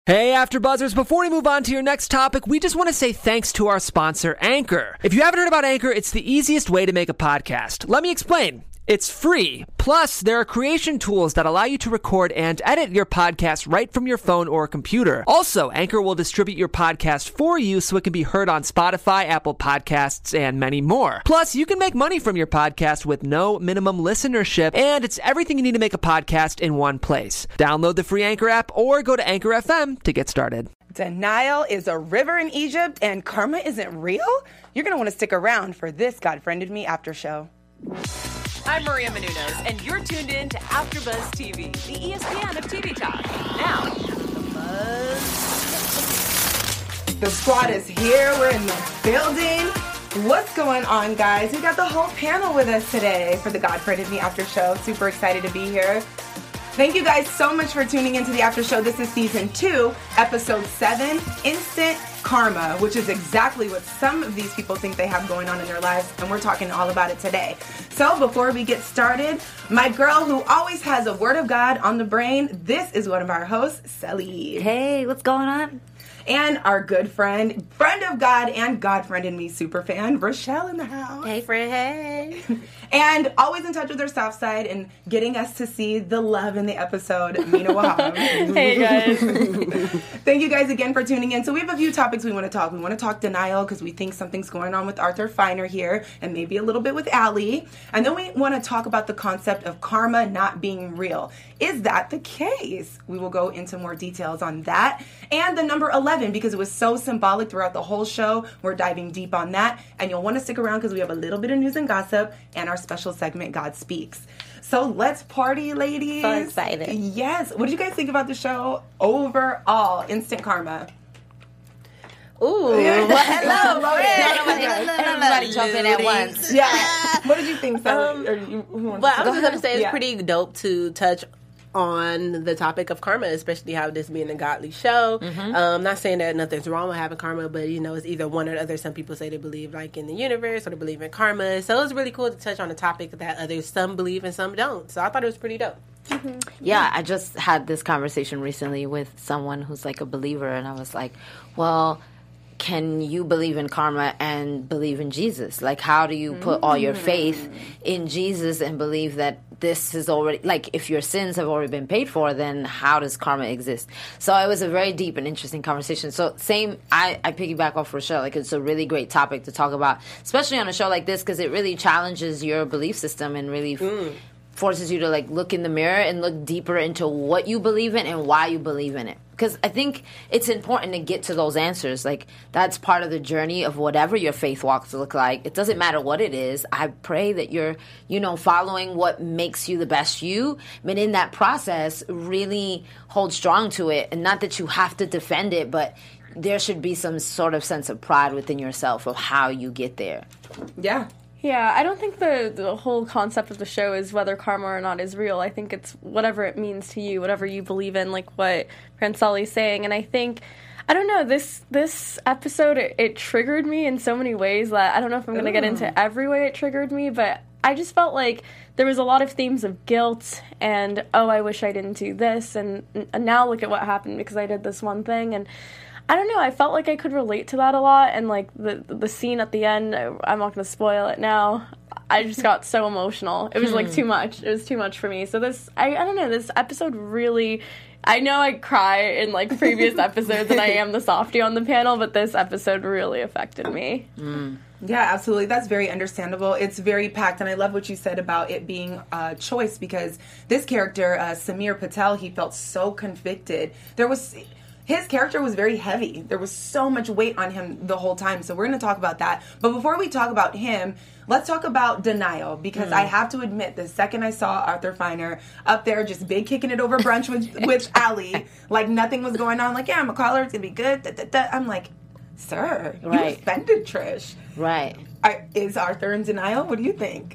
Hey, AfterBuzzers, before we move on to your next topic, we just want to say thanks to our sponsor, Anchor. If you haven't heard about Anchor, it's the easiest way to make a podcast. Let me explain. It's free. Plus, there are creation tools that allow you to record and edit your podcast right from your phone or computer. Also, Anchor will distribute your podcast for you so it can be heard on Spotify, Apple Podcasts, and many more. Plus, you can make money from your podcast with no minimum listenership, and it's everything you need to make a podcast in one place. Download the free Anchor app or go to Anchor FM to get started. Denial is a river in Egypt and karma isn't real? You're going to want to stick around for this God Friended Me After Show. I'm Maria Menounos, and you're tuned in to AfterBuzz TV, the ESPN of TV talk. Now, the buzz. The squad is here. We're in the building. What's going on, guys? We got the whole panel with us today for the God Friended Me After Show. Super excited to be here. Thank you guys so much for tuning into the After Show. This is Season 2, Episode 7, Instant Karma, which is exactly what some of these people think they have going on in their lives, and we're talking all about it today. So before we get started, my girl who always has a word of God on the brain, this is one of our hosts, Sally. Hey, what's going on? And our good friend of God and God Friended Me super fan, Rochelle in the house. Hey, friend, hey. And always in touch with her South Side and getting us to see the love in the episode, Mina Wahab. Hey, guys. Thank you guys again for tuning in. So we have a few topics we want to talk. We want to talk denial because we think something's going on with Arthur Feiner here and maybe a little bit with Allie. And then we want to talk about the concept of karma not being real. Is that the case? We will go into more details on that. And the number 11, because it was so symbolic throughout the whole show. We're diving deep on that. And you'll want to stick around because we have a little bit of news and gossip and our special segment, God Speaks. So let's party, ladies. So excited. Yes. What did you guys think about the show overall? Instant Karma. Ooh. Well, hello. Everybody jump in at once. Yeah. What did you think, Sally? Well, I was going to say it's pretty dope to touch on the topic of karma, especially how this being a godly show. Not saying that nothing's wrong with having karma, but it's either one or the other. Some people say they believe in the universe or they believe in karma. So it's really cool to touch on a topic that some believe and some don't. So I thought it was pretty dope. Yeah, I just had this conversation recently with someone who's like a believer, and I was like, well, can you believe in karma and believe in Jesus? Like, how do you put all your faith in Jesus and believe that this is already, like, if your sins have already been paid for, then how does karma exist? So it was a very deep and interesting conversation. So I piggyback off Rochelle. Like, it's a really great topic to talk about, especially on a show like this, because it really challenges your belief system and really forces you to, like, look in the mirror and look deeper into what you believe in and why you believe in it. Because I think it's important to get to those answers. Like, that's part of the journey of whatever your faith walks look like. It doesn't matter what it is. I pray that you're, following what makes you the best you. But in that process, really hold strong to it. And not that you have to defend it, but there should be some sort of sense of pride within yourself of how you get there. Yeah. Yeah, I don't think the whole concept of the show is whether karma or not is real. I think it's whatever it means to you, whatever you believe in, like what Franceli's saying. And I think, I don't know, this episode, it triggered me in so many ways that I don't know if I'm going to get into every way it triggered me, but I just felt like there was a lot of themes of guilt and, oh, I wish I didn't do this, and now look at what happened because I did this one thing, and I don't know, I felt like I could relate to that a lot, and like the scene at the end, I'm not going to spoil it now, I just got so emotional. It was like too much. It was too much for me. So I don't know, this episode really, I know I cry in like previous episodes and I am the softie on the panel, but this episode really affected me. Yeah, absolutely. That's very understandable. It's very packed, and I love what you said about it being a choice, because this character, Samir Patel, he felt so convicted. His character was very heavy. There was so much weight on him the whole time. So we're going to talk about that. But before we talk about him, let's talk about denial. Because I have to admit, the second I saw Arthur Feiner up there just big kicking it over brunch with Allie, like nothing was going on. Like, yeah, I'm going to call her. It's going to be good. I'm like, sir, you offended Trish. Right. Is Arthur in denial? What do you think?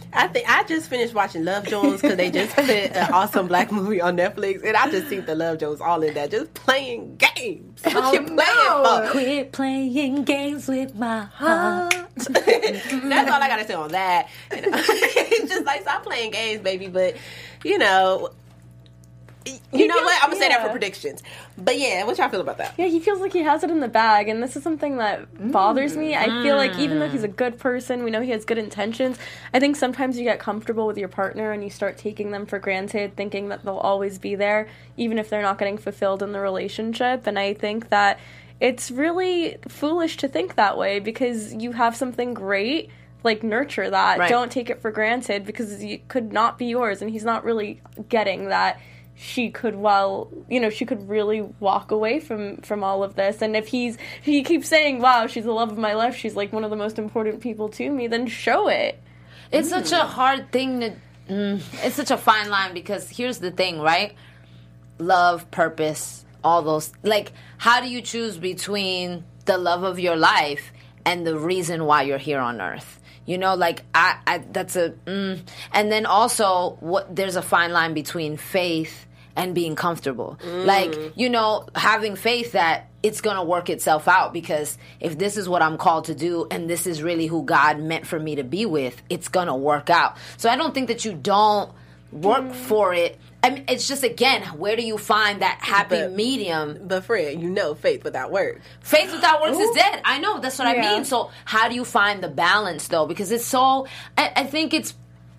I just finished watching Love Jones because they just put an awesome black movie on Netflix, and I just see the Love Jones all in that, just playing games. What you playing for? Quit playing games with my heart. That's all I gotta say on that. It's just like, stop playing games, baby. But You know what? I'm going to say that for predictions. But yeah, what y'all feel about that? Yeah, he feels like he has it in the bag, and this is something that bothers me. I feel like even though he's a good person, we know he has good intentions, I think sometimes you get comfortable with your partner and you start taking them for granted, thinking that they'll always be there, even if they're not getting fulfilled in the relationship. And I think that it's really foolish to think that way, because you have something great, like, nurture that. Right. Don't take it for granted, because it could not be yours, and he's not really getting that she could she could really walk away from all of this. And if he keeps saying, wow, she's the love of my life, she's like one of the most important people to me, then show it. It's such a hard thing to it's such a fine line, because here's the thing, right? Love, purpose, all those, like, how do you choose between the love of your life and the reason why you're here on earth? You know, like, that's a, and then also, there's a fine line between faith and being comfortable. Like, you know, having faith that it's going to work itself out, because if this is what I'm called to do and this is really who God meant for me to be with, it's going to work out. So I don't think that you don't work for it. I mean, it's just, again, where do you find that happy medium? But Fred, you know, faith without work. Faith without works is dead. I know, that's what I mean. So how do you find the balance, though? Because it's so, I think it's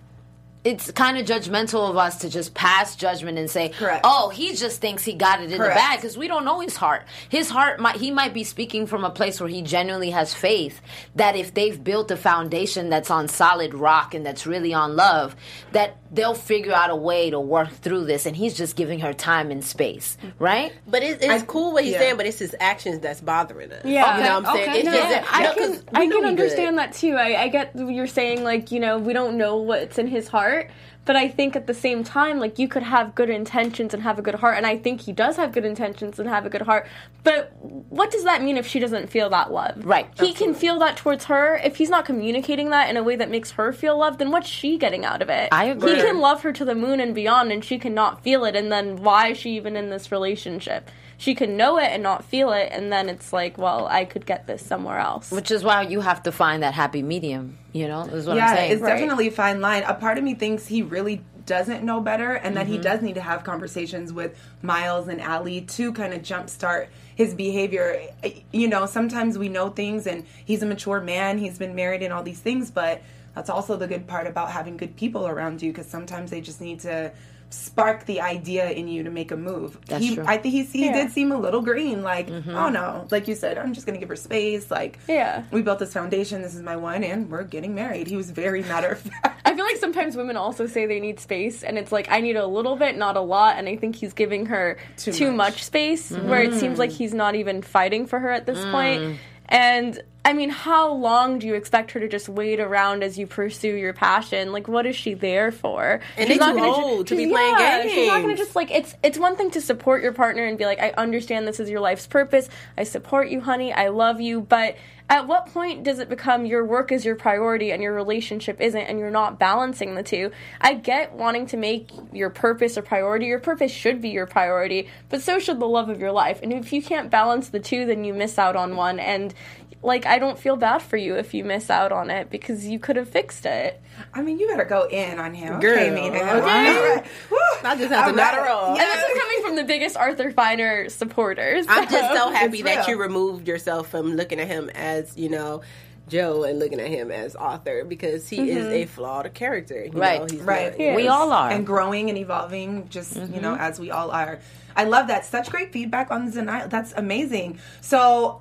kind of judgmental of us to just pass judgment and say, oh, he just thinks he got it in the bag, because we don't know his heart. His heart, he might be speaking from a place where he genuinely has faith that if they've built a foundation that's on solid rock and that's really on love, that they'll figure out a way to work through this, and he's just giving her time and space, right? But it's cool what he's saying, but it's his actions that's bothering us. Yeah. You know what I'm saying? It's I can understand that, too. I get what you're saying, like, you know, we don't know what's in his heart. But I think at the same time, like, you could have good intentions and have a good heart, and I think he does have good intentions and have a good heart. But what does that mean if she doesn't feel that love? Right. He can feel that towards her. If he's not communicating that in a way that makes her feel loved, then what's she getting out of it? I agree. He can love her to the moon and beyond, and she cannot feel it, and then why is she even in this relationship? She can know it and not feel it, and then it's like, well, I could get this somewhere else. Which is why you have to find that happy medium, you know, is what I'm saying. Yeah, it's definitely a fine line. A part of me thinks he really doesn't know better, and that he does need to have conversations with Miles and Allie to kind of jumpstart his behavior. You know, sometimes we know things, and he's a mature man, he's been married and all these things, but that's also the good part about having good people around you, because sometimes they just need to spark the idea in you to make a move. That's true. I think he did seem a little green, like, oh no, like you said, I'm just gonna give her space, like, we built this foundation, this is my one, and we're getting married. He was very matter of fact. I feel like sometimes women also say they need space, and it's like, I need a little bit, not a lot, and I think he's giving her too much space, where it seems like he's not even fighting for her at this point. And I mean, how long do you expect her to just wait around as you pursue your passion? Like, what is she there for? And she's not old to be playing games. She's not going to just, like, it's one thing to support your partner and be like, I understand this is your life's purpose. I support you, honey. I love you. But at what point does it become your work is your priority and your relationship isn't, and you're not balancing the two? I get wanting to make your purpose a priority. Your purpose should be your priority, but so should the love of your life. And if you can't balance the two, then you miss out on one. And, like, I don't feel bad for you if you miss out on it, because you could have fixed it. I mean, you better go in on him. Girl. Okay, Mina. Okay. Right. I just have to nod her off. And this is coming from the biggest Arthur Finer supporters. I'm just so happy that you removed yourself from looking at him as, you know, Joe and looking at him as Arthur, because he is a flawed character. You know, he's not, we all are. And growing and evolving, just, you know, as we all are. I love that. Such great feedback on the denial. That's amazing. So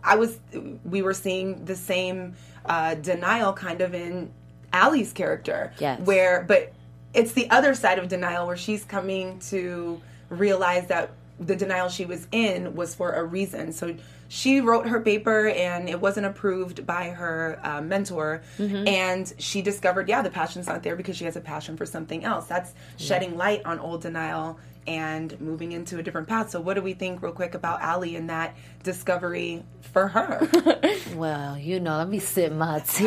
we were seeing the same denial kind of in Allie's character. Yes. But it's the other side of denial, where she's coming to realize that the denial she was in was for a reason. So she wrote her paper and it wasn't approved by her mentor. And she discovered, the passion's not there, because she has a passion for something else. That's shedding light on old denial and moving into a different path. So what do we think real quick about Allie and that discovery for her? Well, you know, let me sip my tea.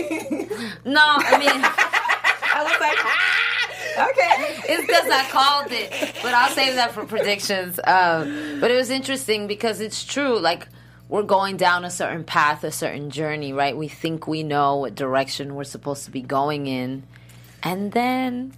No, I mean, I was like, okay. It's because I called it, but I'll save that for predictions. But it was interesting because it's true. Like, we're going down a certain path, a certain journey, right? We think we know what direction we're supposed to be going in. And then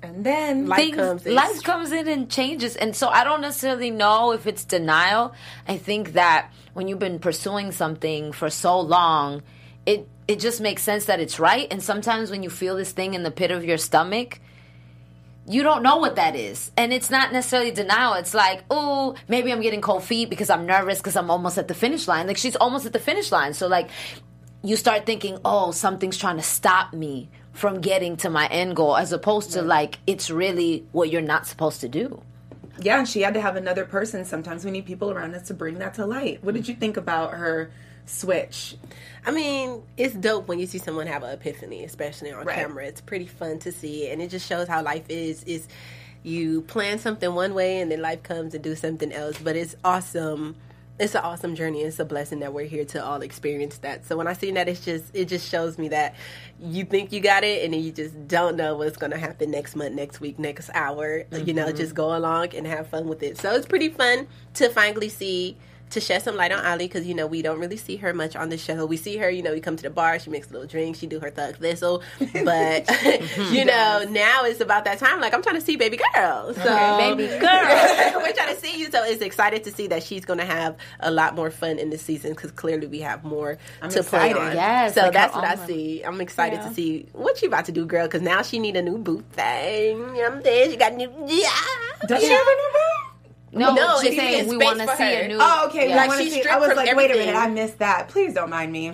life comes in and changes. And so I don't necessarily know if it's denial. I think that when you've been pursuing something for so long, it just makes sense that it's right. And sometimes when you feel this thing in the pit of your stomach, you don't know what that is. And it's not necessarily denial. It's like, oh, maybe I'm getting cold feet because I'm nervous because I'm almost at the finish line. Like, she's almost at the finish line. So, like, you start thinking, oh, something's trying to stop me from getting to my end goal, as opposed to, like, it's really what you're not supposed to do. Yeah, and she had to have another person. Sometimes we need people around us to bring that to light. What did you think about her switch? I mean, it's dope when you see someone have an epiphany, especially on camera. It's pretty fun to see, and it just shows how life is you plan something one way and then life comes and do something else. But it's awesome. It's an awesome journey. It's a blessing that we're here to all experience that. So when I see that, it just shows me that you think you got it, and then you just don't know what's going to happen next month, next week, next hour. Mm-hmm. You know, just go along and have fun with it. So it's pretty fun to finally see, to shed some light on Ali, because, you know, we don't really see her much on the show. We see her, you know, we come to the bar, she makes a little drink, she do her thug thistle. But, you know, now it's about that time. Like, I'm trying to see baby girl. So, baby girl. we're trying to see you. So it's excited to see that she's going to have a lot more fun in this season, because clearly we have more to play on. Yes, so like that's what I see. I'm excited to see what she about to do, girl, because now she need a new boot thing. You know what I'm saying? She got new, Does she have a new boot? No, she's saying we want to see a new... Oh, okay. Yeah. Like, I was like, wait a minute, I missed that. Please don't mind me.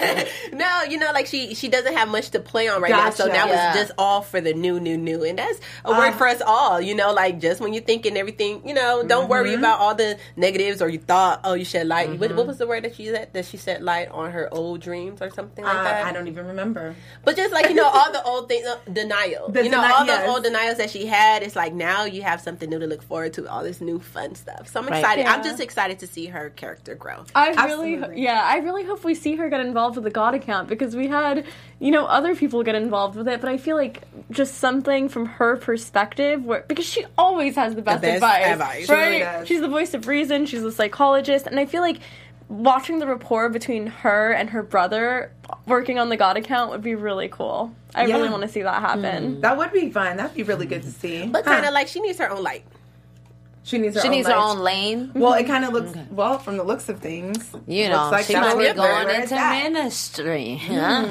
No, you know, like, she doesn't have much to play on right now, so that was just all for the new. And that's a word for us all, you know, like, just when you're thinking everything, you know, don't worry about all the negatives, or you thought, oh, you shed light. What was the word that she said light on her old dreams or something like that? I don't even remember. But just, like, you know, all the old things, denial. Those old denials that she had, it's like, now you have something new to look forward to, all this new fun stuff. So I'm excited. Yeah. I'm just excited to see her character grow. I really hope we see her get involved with the God account, because we had, you know, other people get involved with it, but I feel like just something from her perspective, because she always has the best advice. Right? She really does. She's the voice of reason, she's a psychologist, and I feel like watching the rapport between her and her brother working on the God account would be really cool. I really want to see that happen. That would be fun. That'd be really good to see. But kind of like, she needs her own light. She needs her own lane. Well, it kind of looks, well, from the looks of things, you know, like she might be going into ministry.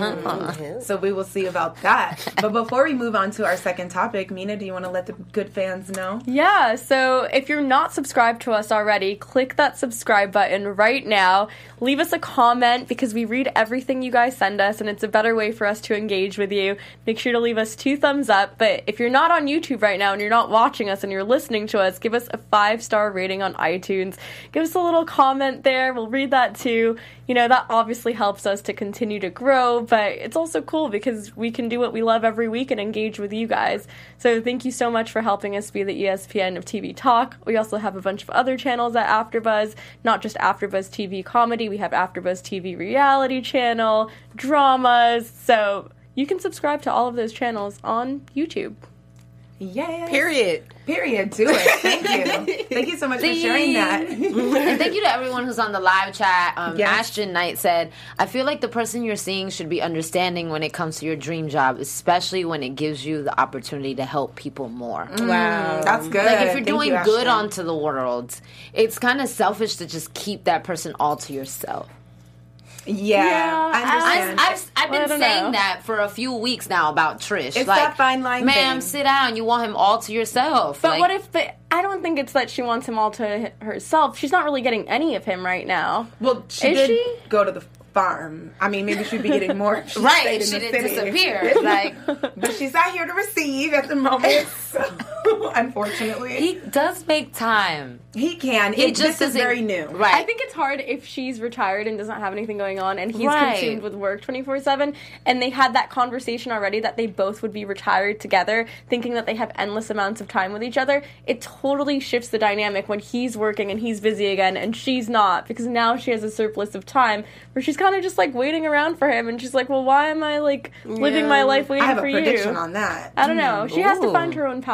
So we will see about that. But before we move on to our second topic, Mina, do you want to let the good fans know? Yeah, so if you're not subscribed to us already, click that subscribe button right now. Leave us a comment, because we read everything you guys send us, and it's a better way for us to engage with you. Make sure to leave us 2 thumbs up. But if you're not on YouTube right now and you're not watching us and you're listening to us, give us a 5-star rating on iTunes. Give us a little comment there. We'll read that too. You know, that obviously helps us to continue to grow, but it's also cool because we can do what we love every week and engage with you guys. So thank you so much for helping us be the ESPN of TV Talk. We also have a bunch of other channels at AfterBuzz, not just AfterBuzz TV Comedy. We have AfterBuzz TV Reality Channel, dramas. So you can subscribe to all of those channels on YouTube. Yes. Period. Do it. Thank you. Thank you so much for sharing that. And thank you to everyone who's on the live chat. Ashton Knight said, I feel like the person you're seeing should be understanding when it comes to your dream job, especially when it gives you the opportunity to help people more. Wow. That's good. Like, if you're doing good onto the world, it's kind of selfish to just keep that person all to yourself. Yeah, I understand. I've been saying that for a few weeks now about Trish. It's like, that fine line ma'am, sit down. You want him all to yourself. But what if I don't think it's that she wants him all to herself. She's not really getting any of him right now. Well, she did go to the farm. I mean, maybe she'd be getting more. She didn't disappear. But she's not here to receive at the moment. So, unfortunately, he does make time. He can. This is very new. Right. I think it's hard if she's retired and doesn't have anything going on, and he's consumed with work 24/7. And they had that conversation already that they both would be retired together, thinking that they have endless amounts of time with each other. It totally shifts the dynamic when he's working and he's busy again, and she's not, because now she has a surplus of time where she's kind of just like waiting around for him, and she's like, well, why am I like living my life waiting for you? I have a prediction on that. I don't know. She has to find her own passion, maybe.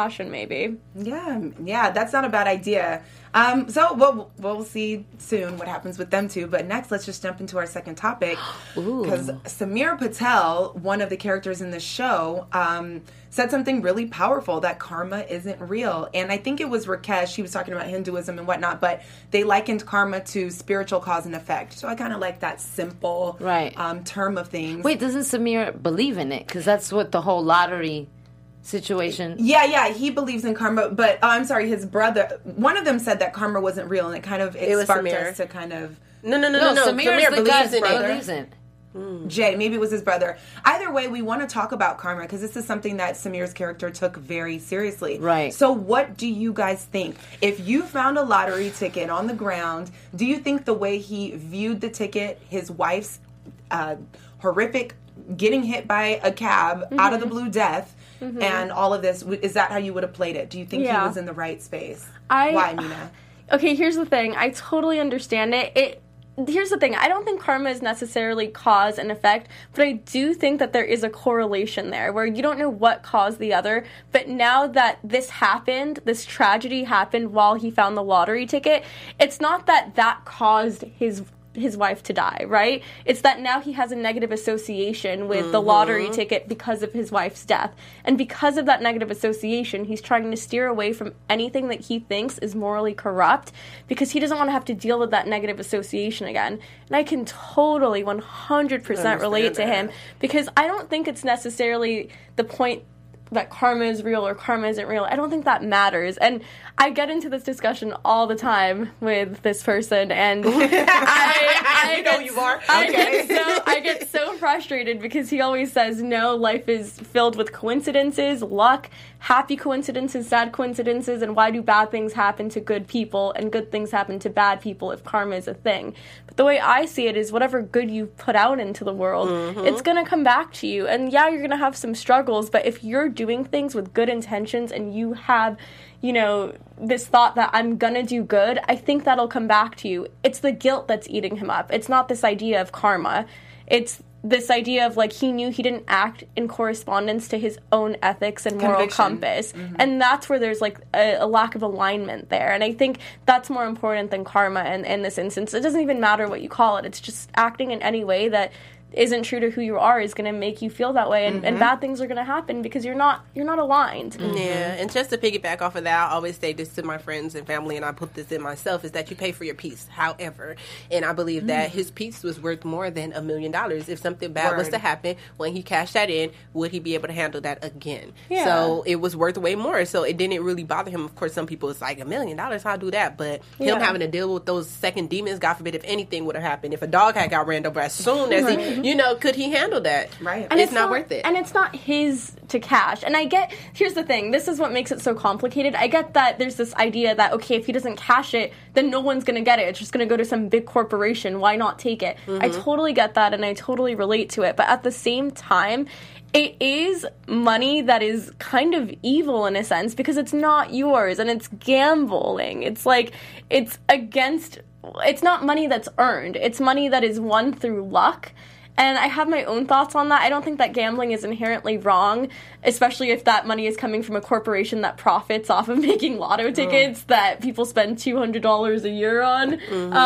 maybe. Yeah, that's not a bad idea. So we'll see soon what happens with them two. But next, let's just jump into our second topic. Because Samir Patel, one of the characters in the show, said something really powerful, that karma isn't real. And I think it was Rakesh, he was talking about Hinduism and whatnot, but they likened karma to spiritual cause and effect. So I kind of like that simple term of things. Wait, doesn't Samir believe in it? Because that's what the whole lottery situation. Yeah, he believes in karma, but I'm sorry, his brother, one of them said that karma wasn't real, and it sparked us to kind of... No. Samir believes in it. Jay, maybe it was his brother. Either way, we want to talk about karma because this is something that Samir's character took very seriously. Right. So what do you guys think? If you found a lottery ticket on the ground, do you think the way he viewed the ticket, his wife's horrific getting hit by a cab out of the blue death, and all of this, is that how you would have played it? Do you think he was in the right space? Why, Mina? Okay, here's the thing. I totally understand it. Here's the thing. I don't think karma is necessarily cause and effect, but I do think that there is a correlation there where you don't know what caused the other. But now that this happened, this tragedy happened while he found the lottery ticket, it's not that caused his wife to die, right? It's that now he has a negative association with the lottery ticket because of his wife's death. And because of that negative association, he's trying to steer away from anything that he thinks is morally corrupt because he doesn't want to have to deal with that negative association again. And I can totally 100% relate to him because I don't think it's necessarily the point that karma is real or karma isn't real. I don't think that matters. And I get into this discussion all the time with this person, and I get so frustrated because he always says, no, life is filled with coincidences, luck, happy coincidences, sad coincidences, and why do bad things happen to good people and good things happen to bad people if karma is a thing? But the way I see it is whatever good you put out into the world, it's going to come back to you. And yeah, you're going to have some struggles, but if you're doing things with good intentions and you have, this thought that I'm gonna do good, I think that'll come back to you. It's the guilt that's eating him up. It's not this idea of karma. It's this idea of, he knew he didn't act in correspondence to his own ethics and moral compass. And that's where there's, a lack of alignment there. And I think that's more important than karma in this instance. It doesn't even matter what you call it. It's just acting in any way that isn't true to who you are is going to make you feel that way, and bad things are going to happen because you're not aligned. Yeah, and just to piggyback off of that, I always say this to my friends and family, and I put this in myself, is that you pay for your peace. However, and I believe that his peace was worth more than $1 million. If something bad was to happen, when he cashed that in, would he be able to handle that again? Yeah. So it was worth way more. So it didn't really bother him. Of course, some people, it's like $1 million, how do that? But him having to deal with those second demons, God forbid, if anything would have happened, if a dog had got ran over as soon as he, could he handle that? Right. And it's not worth it. And it's not his to cash. And I get, here's the thing, this is what makes it so complicated. I get that there's this idea that, okay, if he doesn't cash it, then no one's going to get it. It's just going to go to some big corporation. Why not take it? I totally get that, and I totally relate to it. But at the same time, it is money that is kind of evil in a sense because it's not yours, and it's gambling. It's it's not money that's earned. It's money that is won through luck. And I have my own thoughts on that. I don't think that gambling is inherently wrong, especially if that money is coming from a corporation that profits off of making lotto tickets that people spend $200 a year on.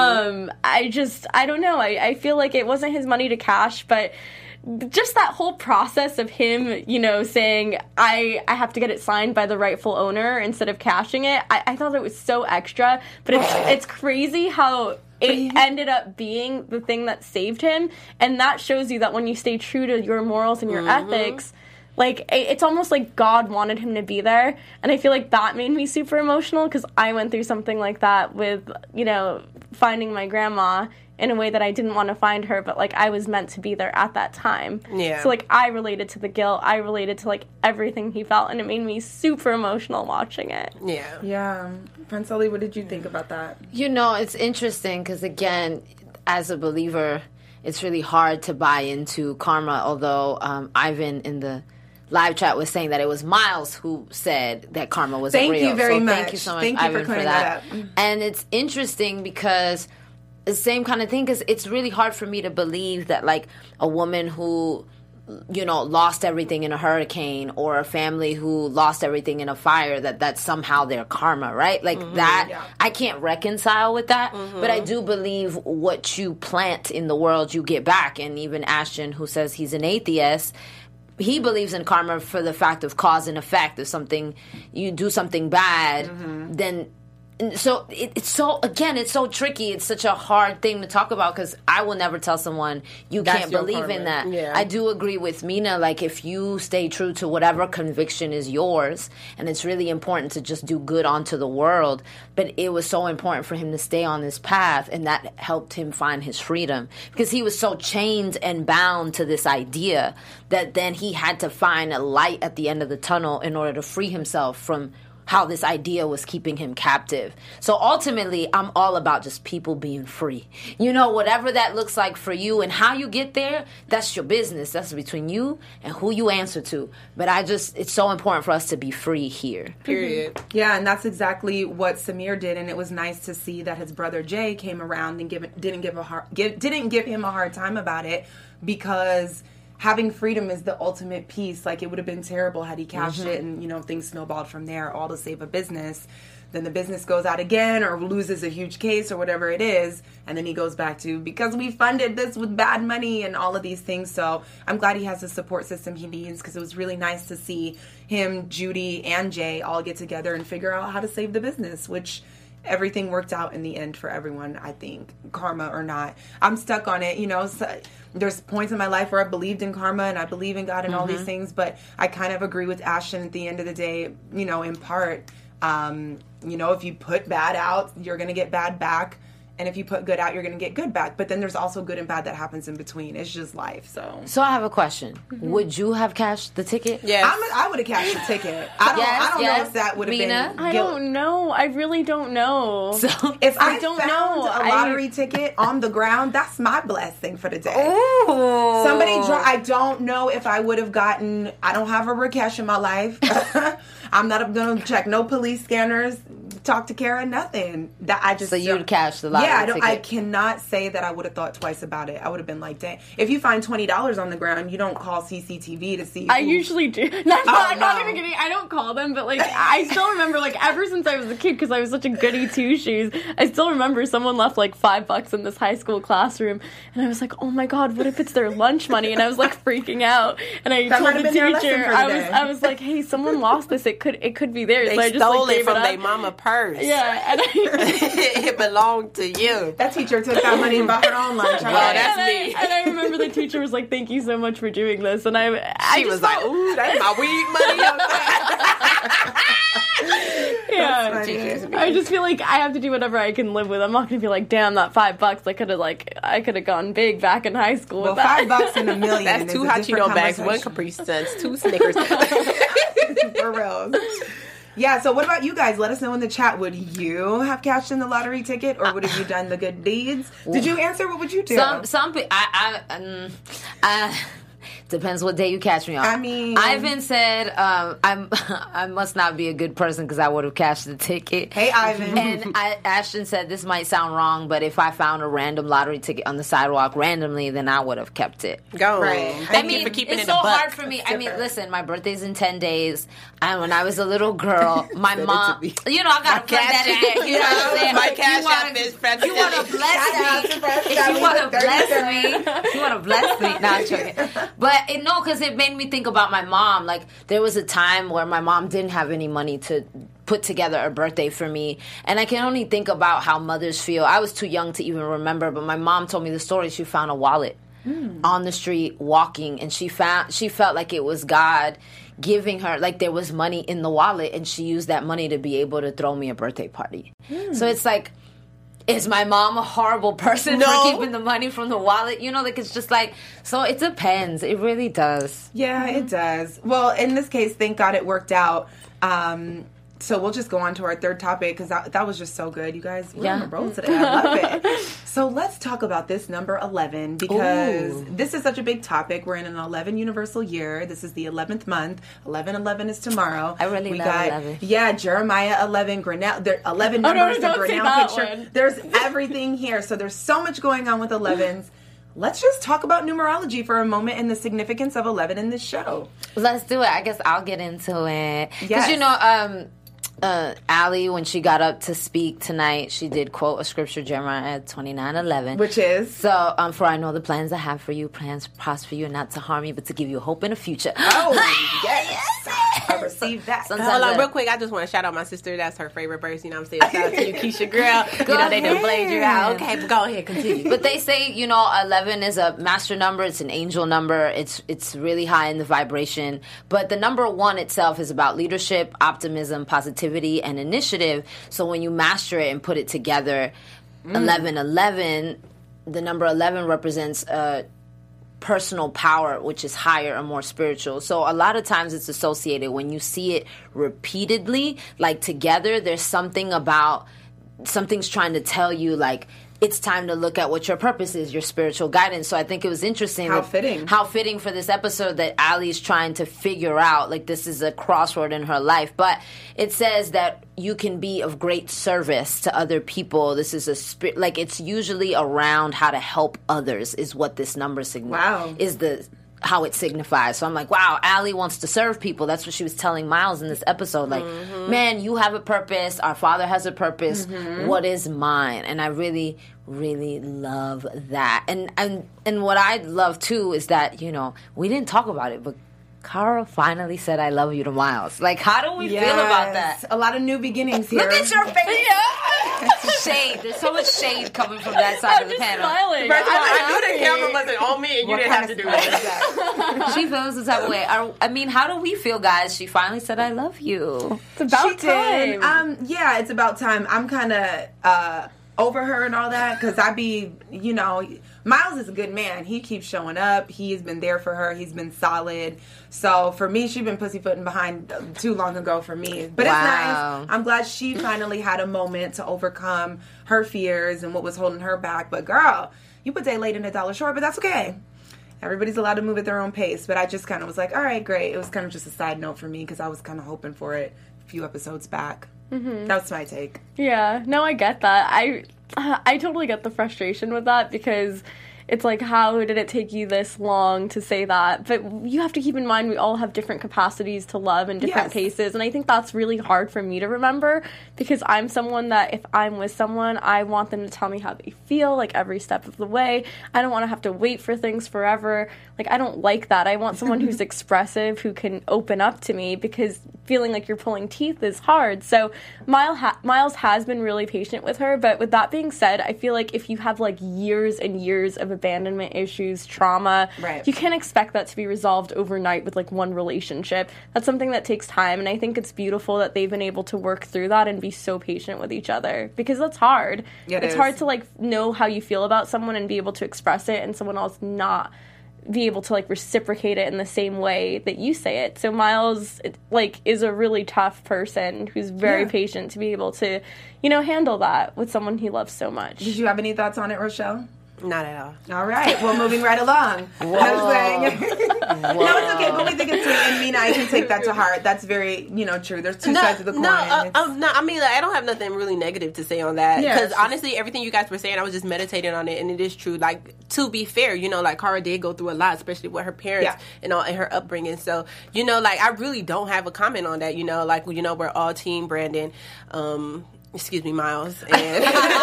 I don't know. I feel like it wasn't his money to cash, but just that whole process of him, saying, I have to get it signed by the rightful owner instead of cashing it, I thought it was so extra. But it's crazy how it ended up being the thing that saved him. And that shows you that when you stay true to your morals and your ethics, it's almost like God wanted him to be there. And I feel like that made me super emotional because I went through something like that with, finding my grandma in a way that I didn't want to find her, but I was meant to be there at that time. Yeah. So I related to the guilt. I related to everything he felt, and it made me super emotional watching it. Yeah. Yeah. Franceli, what did you think about that? It's interesting because, again, as a believer, it's really hard to buy into karma, although Ivan in the live chat was saying that it was Miles who said that karma wasn't real. Thank you very much. Thank you so much, Thank you Ivan, for clearing that up. And it's interesting because the same kind of thing, because it's really hard for me to believe that a woman who lost everything in a hurricane, or a family who lost everything in a fire, that's somehow their karma, right? Like that, I can't reconcile with that. But I do believe what you plant in the world, you get back. And even Ashton, who says he's an atheist, he believes in karma for the fact of cause and effect. If you do something bad, then... So it's so tricky. It's such a hard thing to talk about, because I will never tell someone you can't believe karma. In that. Yeah. I do agree with Mina. Like, if you stay true to whatever conviction is yours, and it's really important to just do good onto the world, but it was so important for him to stay on this path, and that helped him find his freedom, because he was so chained and bound to this idea that then he had to find a light at the end of the tunnel in order to free himself from how this idea was keeping him captive. So ultimately, I'm all about just people being free. Whatever that looks like for you and how you get there, that's your business. That's between you and who you answer to. But it's so important for us to be free here. Period. Yeah, and that's exactly what Samir did, and it was nice to see that his brother Jay came around and didn't give him a hard time about it, because having freedom is the ultimate peace. Like, it would have been terrible had he cashed it and, things snowballed from there, all to save a business. Then the business goes out again, or loses a huge case, or whatever it is. And then he goes back to, because we funded this with bad money and all of these things. So I'm glad he has the support system he needs, because it was really nice to see him, Judy, and Jay all get together and figure out how to save the business, which... everything worked out in the end for everyone, I think, karma or not. I'm stuck on it, so there's points in my life where I believed in karma and I believe in God and all these things, but I kind of agree with Ashton at the end of the day, in part. If you put bad out, you're going to get bad back. And if you put good out, you're going to get good back. But then there's also good and bad that happens in between. It's just life. So I have a question. Would you have cashed the ticket? Yes. I would have cashed the ticket. I don't know if that would have been guilt. I don't know. I really don't know. So if I don't found a lottery ticket on the ground, that's my blessing for the day. Ooh. I don't know if I would have gotten... I don't have a Rakesh in my life. I'm not going to check no police scanners, talk to Kara, nothing. So you'd cash the lottery ticket. I cannot say that I would have thought twice about it. I would have been like, dang. If you find $20 on the ground, you don't call CCTV to see I usually do. I'm not even kidding. I don't call them, but I still remember, ever since I was a kid, because I was such a goody two-shoes, I still remember someone left $5 in this high school classroom, and I was like, oh my god, what if it's their lunch money? And I was freaking out, and I told the teacher, I was like, hey, someone lost this. It could be theirs. They so I just, stole it from their mama purse. Yeah, and it belonged to you. That teacher took that money and bought her own lunch. That's me. And I remember the teacher was like, "Thank you so much for doing this." And she was like, "Ooh, that's my weed money." Yeah, I just feel like I have to do whatever I can live with. I'm not going to be like, "Damn, that $5. I could have gone big back in high school." Well, $5 in $1 million. That's 2 hot Cheeto bags, 1 Capri Suns, 2 Snickers. For real. Yeah, so what about you guys? Let us know in the chat. Would you have cashed in the lottery ticket, or would have you done the good deeds? Did you answer? What would you do? Some people, depends what day you catch me on. I mean, Ivan said, I must not be a good person because I would have cashed the ticket. Hey, Ivan. And Ashton said, this might sound wrong, but if I found a random lottery ticket on the sidewalk randomly, then I would have kept it. Go. Right. Thank you for keeping it's it a buck. so hard for me. Listen, my birthday's in 10 days. And when I was a little girl, my mom, I got to put that in there. You know what I'm saying? My cash app is Fred. You want to bless me. If you want to bless me. No, I'm joking. But because it made me think about my mom. There was a time where my mom didn't have any money to put together a birthday for me. And I can only think about how mothers feel. I was too young to even remember, but my mom told me the story. She found a wallet on the street walking, and she felt like it was God giving her, there was money in the wallet, and she used that money to be able to throw me a birthday party. So it's is my mom a horrible person for keeping the money from the wallet? It's just so it depends. It really does. Yeah, it does. Well, in this case, thank God it worked out. So we'll just go on to our third topic because that was just so good. You guys, we're on the roll today. I love it. So let's talk about this number 11 because this is such a big topic. We're in an 11 universal year. This is the 11th month. 11/11 is tomorrow. I really love 11. Yeah, Jeremiah 11, Grinnell. There 11 numbers, the Grinnell picture. There's everything here. So there's so much going on with 11s. let's just talk about numerology for a moment and the significance of 11 in this show. Let's do it. I guess I'll get into it. Because, Yes. you know, Allie, when she got up to speak tonight, she did quote a scripture, Jeremiah 29:11. Which is? So, for I know the plans I have for you, plans to prosper you and not to harm you, but to give you a hope and a future. Oh, yes. I received that. Sometimes Hold on, I- real quick. I just want to shout out my sister. That's her favorite verse. You know what I'm saying? Shout out to you, Keisha girl. You know, they done played you out. Okay, but go ahead, continue. But they say, you know, 11 is a master number. It's an angel number. It's really high in the vibration. But the number 1 itself is about leadership, optimism, positivity, and initiative. So when you master it and put it together, 11, the number 11 represents personal power, which is higher and more spiritual. So a lot of times it's associated when you see it repeatedly, like together, there's something about something's trying to tell you, like, it's time to look at what your purpose is, your spiritual guidance. So I think it was interesting. How fitting. How fitting for this episode that Allie's trying to figure out, like, this is a crossroad in her life. But it says that you can be of great service to other people. This is a spirit, like, it's usually around how to help others is what this number Wow. is how it signifies. So I'm like, wow, Allie wants to serve people. That's what she was telling Miles in this episode. Like, man, you have a purpose. Our Father has a purpose. What is mine? And I really, really love that. And what I love too is that, you know, we didn't talk about it, but Cara finally said I love you to Miles. Like, how do we feel about that? A lot of new beginnings here. Look at your face. Shade. There's so much shade coming from that side of the panel. Smiling. First of all, I knew the camera wasn't on me, and you didn't have to do that. She feels the type of way. I mean, how do we feel, guys? She finally said I love you. It's about She did. time. Yeah, it's about time. I'm kind of over her and all that because you know, Miles is a good man. He keeps showing up. He's been there for her. He's been solid. So for me, she's been pussyfooting behind too long ago for me. But Wow. it's nice. I'm glad she finally had a moment to overcome her fears and what was holding her back. But girl, you put day late and a dollar short, but that's okay. Everybody's allowed to move at their own pace. But I just kind of was like, all right, great. It was kind of just a side note for me because I was kind of hoping for it a few episodes back. That was my take. Yeah, no, I get that. I totally get the frustration with that because it's like, how did it take you this long to say that? But you have to keep in mind we all have different capacities to love and different Yes. paces, and I think that's really hard for me to remember because I'm someone that if I'm with someone, I want them to tell me how they feel, like every step of the way. I don't want to have to wait for things forever. Like, I don't like that. I want someone who's expressive, who can open up to me because feeling like you're pulling teeth is hard. So Miles has been really patient with her, but with that being said, I feel like if you have like years and years of abandonment issues, trauma, Right. you can't expect that to be resolved overnight with like one relationship. That's something that takes time, and I think it's beautiful that they've been able to work through that and be so patient with each other because that's hard. Yeah, it it's is. hard to like know how you feel about someone and be able to express it and someone else not be able to like reciprocate it in the same way that you say it. So Miles is a really tough person who's very Yeah. patient to be able to, you know, handle that with someone he loves so much. Did you have any thoughts on it, Rochelle? Not at all. All right, well, moving right along. No, it's okay, but we think it's sweet, and Mina, I can take that to heart. That's very, true. There's two sides of the coin. No, I mean, like, I don't have nothing really negative to say on that. Yeah, Because it's just- honestly, everything you guys were saying, I was just meditating on it, and it is true. Like, to be fair, like, Cara did go through a lot, especially with her parents and her upbringing. So, like, I really don't have a comment on that. Like, we're all team Brandon. Excuse me, Miles. And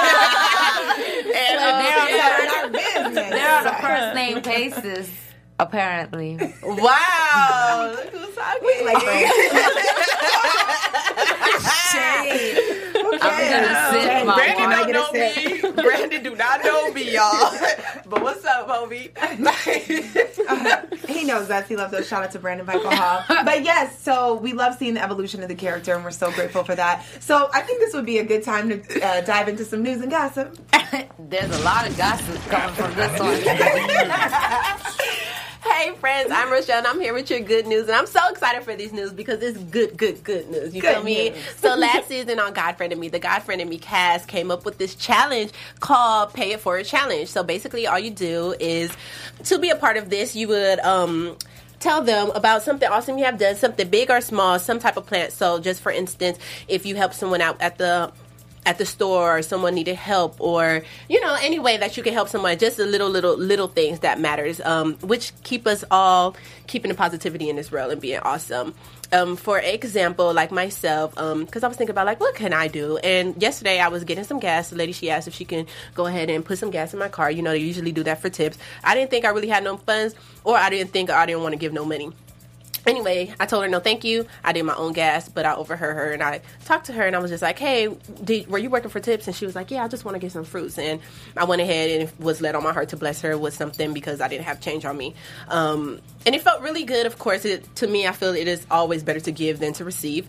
They're on a first name basis, apparently. wow. Look who's talking. Like, I'm gonna sit my Brandon mark. don't know me. Brandon do not know me, y'all. But what's up, homie? he knows us. He loves us. Shout out to Brandon Michael Hall. But yes, so we love seeing the evolution of the character, and we're so grateful for that. So I think this would be a good time to dive into some news and gossip. There's a lot of gossip coming from this one. Hey friends, I'm Rochelle and I'm here with your good news, and I'm so excited for these news because it's good news. You Good feel me? news. So last season on God Friend and Me, the God Friend and Me cast came up with this challenge called Pay It Forward Challenge. So basically all you do is, to be a part of this, you would tell them about something awesome you have done, something big or small, some type of plant. So just for instance, if you help someone out at the at the store, or someone needed help, or any way that you can help someone. Just the little things that matters, which keep us all keeping the positivity in this world and being awesome. For example, like myself, because I was thinking about, like, what can I do? And yesterday I was getting some gas. The lady, she asked if she can go ahead and put some gas in my car. They usually do that for tips. I didn't think I really had no funds, or I didn't want to give no money. Anyway, I told her no thank you. I did my own gas, but I overheard her, and I talked to her, and I was just like, hey, were you working for tips? And she was like, yeah, I just want to get some fruits. And I went ahead and it was led on my heart to bless her with something because I didn't have change on me. And it felt really good. Of course, to me, I feel it is always better to give than to receive.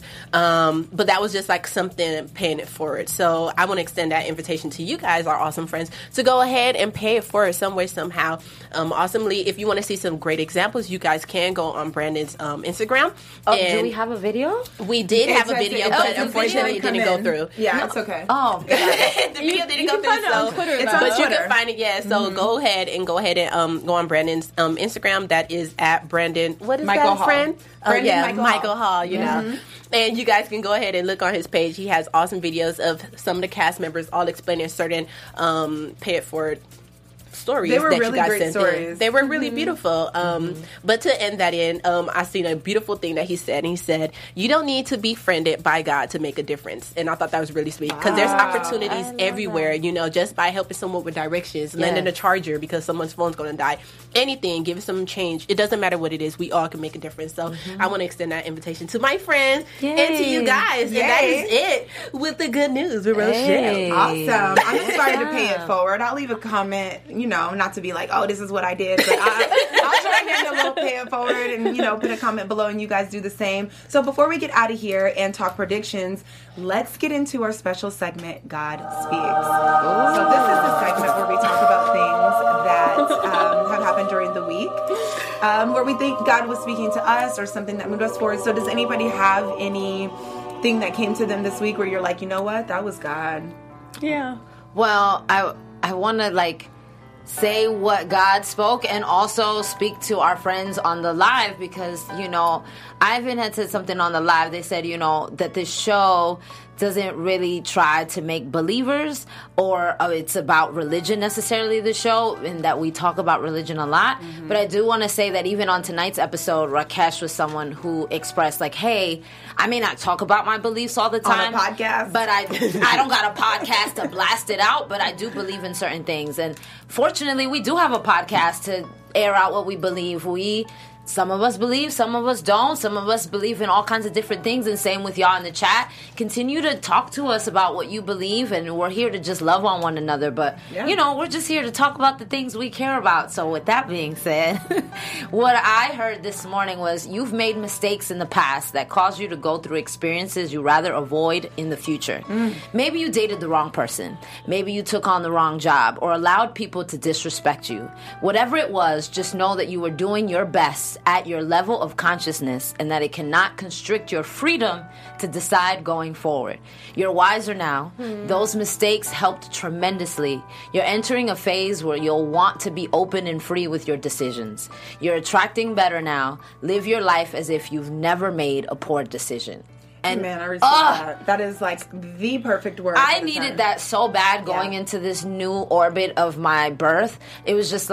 But that was just like something, paying it forward. So I want to extend that invitation to you guys, our awesome friends, to go ahead and pay it forward some way, somehow. Awesomely, if you want to see some great examples, you guys can go on Brandon's Instagram. Oh, do we have a video? We did have a video, but unfortunately it didn't go through. Yeah, it's okay. Oh, the video didn't go through. So, but you can find it. Yeah, so go ahead and go on Brandon's Instagram. That is at Brandon. What is Michael that, Hall. friend? Michael Hall. You Mm-hmm. know. And you guys can go ahead and look on his page. He has awesome videos of some of the cast members all explaining certain pay it forward stories. They were that really you guys great sent stories. in. They were really beautiful. But to end that in, I seen a beautiful thing that he said. And he said, you don't need to be friended by God to make a difference. And I thought that was really sweet. Because there's opportunities everywhere, just by helping someone with directions, lending a charger because someone's phone's going to die. Anything, giving some change. It doesn't matter what it is. We all can make a difference. So I want to extend that invitation to my friends and to you guys. Yay. And that is it with the good news with Rochelle. Awesome. I'm inspired to pay it forward. I'll leave a comment, not to be like, oh, this is what I did, but I'll join in a little pay it forward and, put a comment below and you guys do the same. So before we get out of here and talk predictions, let's get into our special segment, God Speaks. So this is the segment where we talk about things that have happened during the week, where we think God was speaking to us or something that moved us forward. So does anybody have anything that came to them this week where you're like, you know what, that was God? Yeah. Well, I want to say what God spoke and also speak to our friends on the live because, Ivan had said something on the live. They said, that this show doesn't really try to make believers or it's about religion necessarily, the show, and that we talk about religion a lot. Mm-hmm. But I do want to say that even on tonight's episode, Rakesh was someone who expressed hey, I may not talk about my beliefs all the time. On a podcast? But I don't got a podcast to blast it out, but I do believe in certain things. And fortunately, we do have a podcast to air out what we believe. Some of us believe, some of us don't. Some of us believe in all kinds of different things, and same with y'all in the chat. Continue to talk to us about what you believe, and we're here to just love on one another. But, we're just here to talk about the things we care about. So with that being said, what I heard this morning was you've made mistakes in the past that caused you to go through experiences you rather avoid in the future. Maybe you dated the wrong person. Maybe you took on the wrong job or allowed people to disrespect you. Whatever it was, just know that you were doing your best at your level of consciousness and that it cannot constrict your freedom to decide going forward. You're wiser now. Those mistakes helped tremendously. You're entering a phase where you'll want to be open and free with your decisions. You're attracting better now. Live your life as if you've never made a poor decision. And man, I respect that. That is the perfect word. I needed that so bad going into this new orbit of my birth. It was just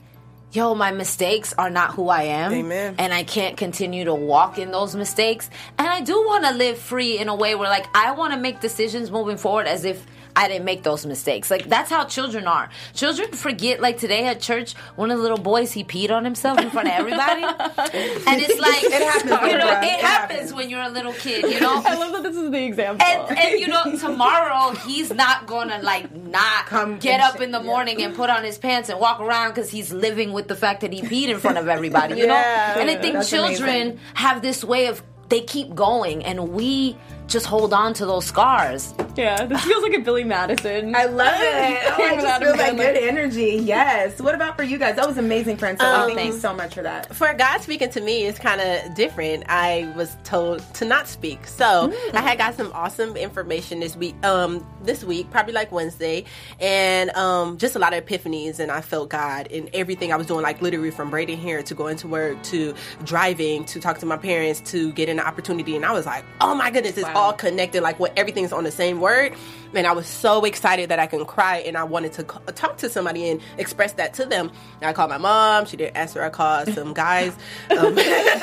my mistakes are not who I am. Amen. And I can't continue to walk in those mistakes. And I do want to live free in a way where, I want to make decisions moving forward as if I didn't make those mistakes. That's how children are. Children forget, today at church, one of the little boys, he peed on himself in front of everybody. And it's it happens, it happens when you're a little kid, I love that this is the example. And tomorrow, he's not going to, not get up in the morning and put on his pants and walk around because he's living with the fact that he peed in front of everybody, you know? And I think that's children amazing. have this way of, they keep going, and we just hold on to those scars. Yeah, this feels like a Billy Madison. I love it. Oh, I just feel that good energy. Yes. What about for you guys? That was amazing, friends. So thank you so much for that. For God speaking to me is kind of different. I was told to not speak. So I had got some awesome information this week, probably Wednesday, and just a lot of epiphanies, and I felt God in everything I was doing, literally from braiding hair to going to work to driving to talk to my parents to getting an opportunity, and I was like, oh my goodness, it's all connected, like when everything's on the same word. And I was so excited that I can cry, and I wanted to talk to somebody and express that to them. And I called my mom. She didn't answer. I called some guys. They didn't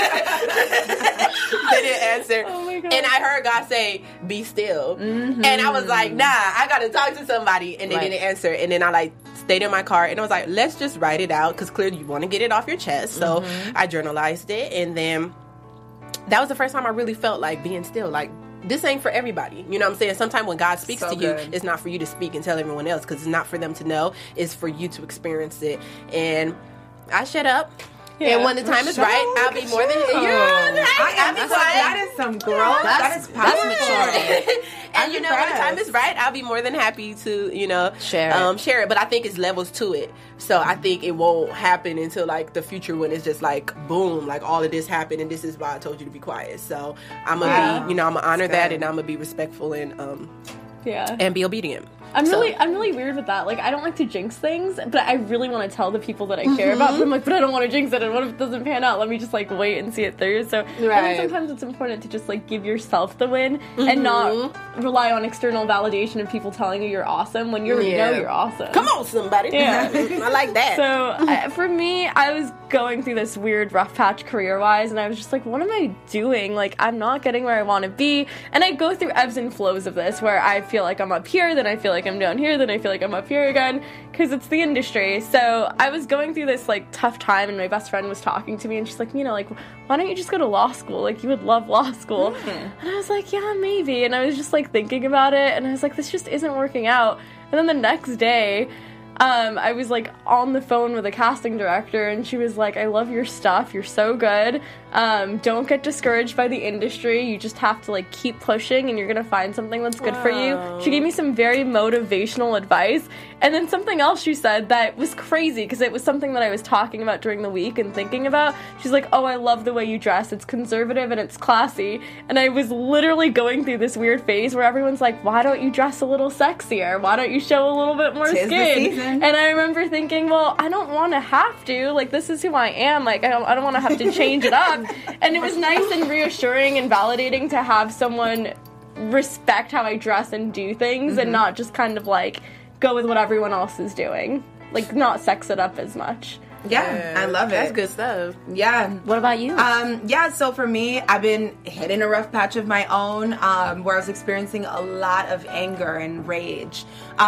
answer. Oh my God. And I heard God say, "Be still." And I was like, nah, I got to talk to somebody. And they didn't answer. And then I stayed in my car, and I was like, let's just write it out, because clearly you want to get it off your chest. So I journalized it, and then that was the first time I really felt like being still. Like, this ain't for everybody. You know what I'm saying? Sometimes when God speaks to you, it's not for you to speak and tell everyone else, because it's not for them to know. It's for you to experience it. And I shut up. Yeah. And when the time is right, I'll be more than... That is some growth. That is powerful. That's maturity. And, when the time is right, I'll be more than happy to, share it. But I think it's levels to it. So I think it won't happen until, like, the future, when it's just, like, boom, like, all of this happened, and this is why I told you to be quiet. So I'm going to be, I'm going to honor that, and I'm going to be respectful and be obedient. I'm really weird with that. Like, I don't like to jinx things, but I really want to tell the people that I care about. But I'm like, but I don't want to jinx it, and what if it doesn't pan out? Let me just, like, wait and see it through. So I think sometimes it's important to just, like, give yourself the win and not rely on external validation of people telling you you're awesome when you already know you're awesome. Come on, somebody. Yeah. I like that. So for me, I was going through this weird rough patch career-wise, and I was just like, what am I doing? Like, I'm not getting where I want to be. And I go through ebbs and flows of this, where I feel like I'm up here, then I feel like I'm down here, then I feel like I'm up here again, because it's the industry. So I was going through this, like, tough time, and my best friend was talking to me, and she's like, like, why don't you just go to law school? Like, you would love law school. And I was like, yeah, maybe. And I was just, like, thinking about it, and I was like, this just isn't working out. And then the next day, I was, like, on the phone with a casting director, and she was like, I love your stuff. You're so good. Don't get discouraged by the industry. You just have to, like, keep pushing, and you're going to find something that's good for you. She gave me some very motivational advice. And then something else she said that was crazy, because it was something that I was talking about during the week and thinking about. She's like, oh, I love the way you dress. It's conservative and it's classy. And I was literally going through this weird phase where everyone's like, why don't you dress a little sexier? Why don't you show a little bit more skin? And I remember thinking, well, I don't want to have to. Like, this is who I am. Like, I don't want to have to change it up. And it was nice and reassuring and validating to have someone respect how I dress and do things and not just kind of, like, go with what everyone else is doing. Like, not sex it up as much. Yeah, I love it. That's good stuff. Yeah. What about you? So for me, I've been hitting a rough patch of my own, where I was experiencing a lot of anger and rage.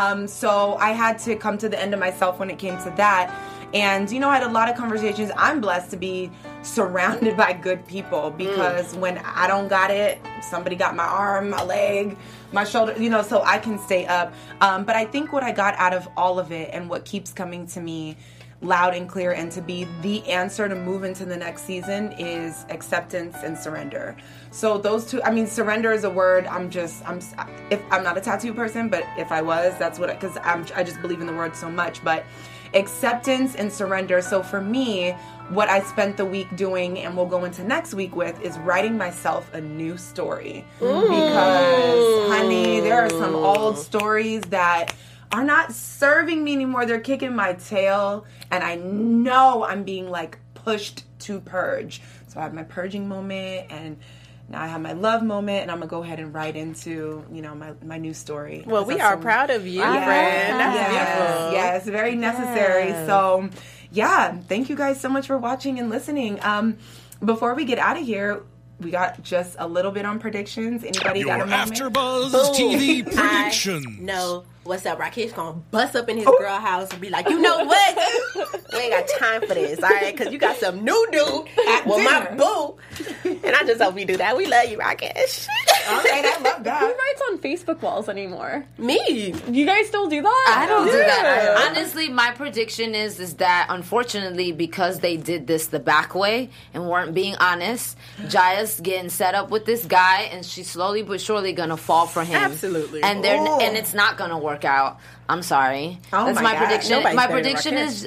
So I had to come to the end of myself when it came to that. And, I had a lot of conversations. I'm blessed to be surrounded by good people, because when I don't got it, somebody got my arm, my leg, my shoulder, so I can stay up. But I think what I got out of all of it, and what keeps coming to me loud and clear, and to be the answer to move into the next season, is acceptance and surrender. So those two, surrender is a word. I'm not a tattoo person, but if I was, that's what, because I just believe in the word so much. But acceptance and surrender. So for me, what I spent the week doing, and we'll go into next week with, is writing myself a new story. Because, honey, there are some old stories that are not serving me anymore. They're kicking my tail, and I know I'm being, like, pushed to purge. So I have my purging moment, and now I have my love moment, and I'm going to go ahead and write into, my new story. Well, we are proud of you, friend. That's beautiful. Yes, very necessary. So, yeah, thank you guys so much for watching and listening. Before we get out of here, we got just a little bit on predictions. Anybody got a moment? AfterBuzz TV predictions. No. What's up? Rakesh gonna bust up in his girl house and be like, you know what? We ain't got time for this, all right? Because you got some new dude with my boo. And I just hope we do that. We love you, Rakesh. Okay, I love that. Who writes on Facebook walls anymore? Me. You guys still do that? I don't do that. Honestly, my prediction is that, unfortunately, because they did this the back way and weren't being honest, Jaya's getting set up with this guy, and she's slowly but surely gonna fall for him. Absolutely. And it's not gonna work out. I'm sorry. That's my prediction. Nobody's my prediction is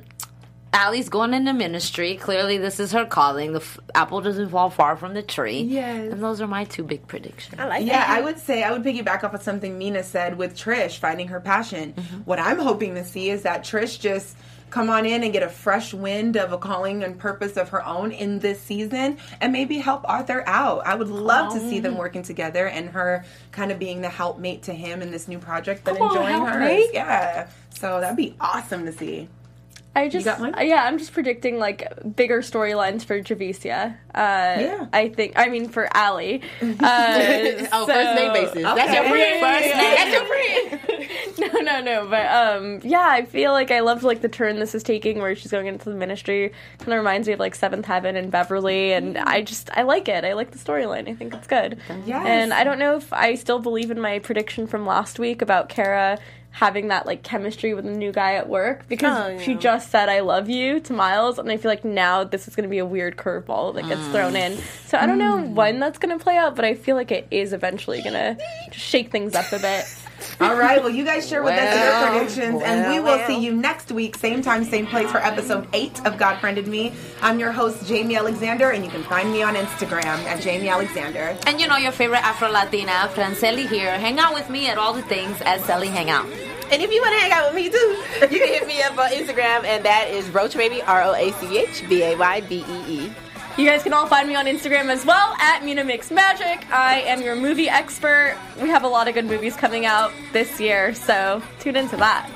Allie's going into ministry. Clearly, this is her calling. The apple doesn't fall far from the tree. Yes. And those are my two big predictions. I like that. Yeah, I would piggyback off of something Mina said with Trish, finding her passion. What I'm hoping to see is that Trish just come on in and get a fresh wind of a calling and purpose of her own in this season and maybe help Arthur out. I would love to see them working together and her kind of being the helpmate to him in this new project, but enjoying hers. Yeah. So that'd be awesome to see. I'm just predicting like bigger storylines for Javicia. For Allie. First name basis. Okay. That's your friend. That's your friend. No. But I feel like I loved like the turn this is taking, where she's going into the ministry. Kind of reminds me of like Seventh Heaven and Beverly, and I like it. I like the storyline. I think it's good. Yes. And I don't know if I still believe in my prediction from last week about Kara having that like chemistry with a new guy at work, because she just said I love you to Miles, and I feel like now this is going to be a weird curveball that gets thrown in. So I don't know when that's going to play out, but I feel like it is eventually going to shake things up a bit. All right, well, you guys share with us your predictions, and we will see you next week, same time, same place, for episode 8 of God Friended Me. I'm your host, Jamie Alexander, and you can find me on Instagram at Jamie Alexander. And your favorite Afro-Latina, Franceli here. Hang out with me at all the things at Selly Hangout. And if you want to hang out with me too, you can hit me up on Instagram, and that is RoachBaby, RoachBaybee. You guys can all find me on Instagram as well, at MunaMixMagic. I am your movie expert. We have a lot of good movies coming out this year, so tune into that.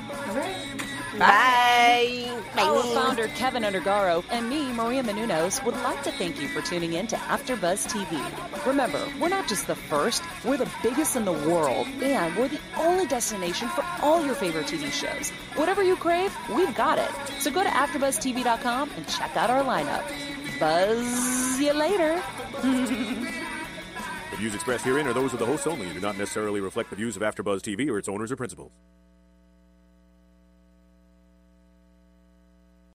Bye. Our founder, Kevin Undergaro, and me, Maria Menounos, would like to thank you for tuning in to AfterBuzz TV. Remember, we're not just the first, we're the biggest in the world, and we're the only destination for all your favorite TV shows. Whatever you crave, we've got it. So go to AfterBuzzTV.com and check out our lineup. Buzz you later. The views expressed herein are those of the hosts only and do not necessarily reflect the views of AfterBuzz TV or its owners or principals.